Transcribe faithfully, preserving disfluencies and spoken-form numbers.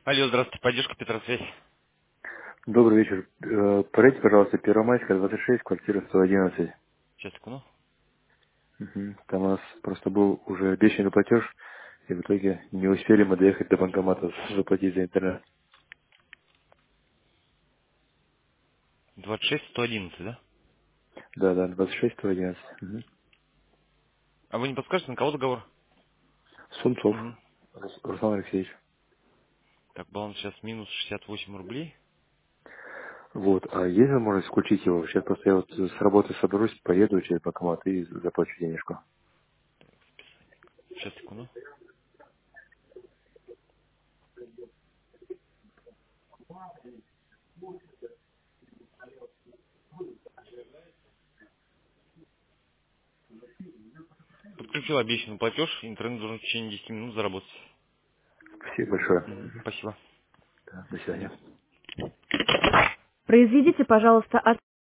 Алло, здравствуйте, поддержка Петросвязь. Добрый вечер. Э, Проверьте, пожалуйста, Первомайская, двадцать шесть, квартира сто одиннадцать. Сейчас, секунду. Мгм. Там у нас просто был уже обещанный платеж, и в итоге не успели мы доехать до банкомата заплатить за интернет. двадцать шесть сто одиннадцать, да? Да, да, двадцать шесть, сто одиннадцать. Мгм. А вы не подскажете, на кого договор? Сунцов. Угу. Рус- Руслан Алексеевич. Так, баланс сейчас минус шестьдесят восемь рублей. Вот, а есть возможность включить его? Сейчас просто я вот с работы соберусь, поеду через банкомат и заплачу денежку. Сейчас, секунду. Подключил обещанный платеж, интернет должен в течение десяти минут заработать. Спасибо большое. Мгм. Спасибо. Да, до свидания. Произведите, пожалуйста,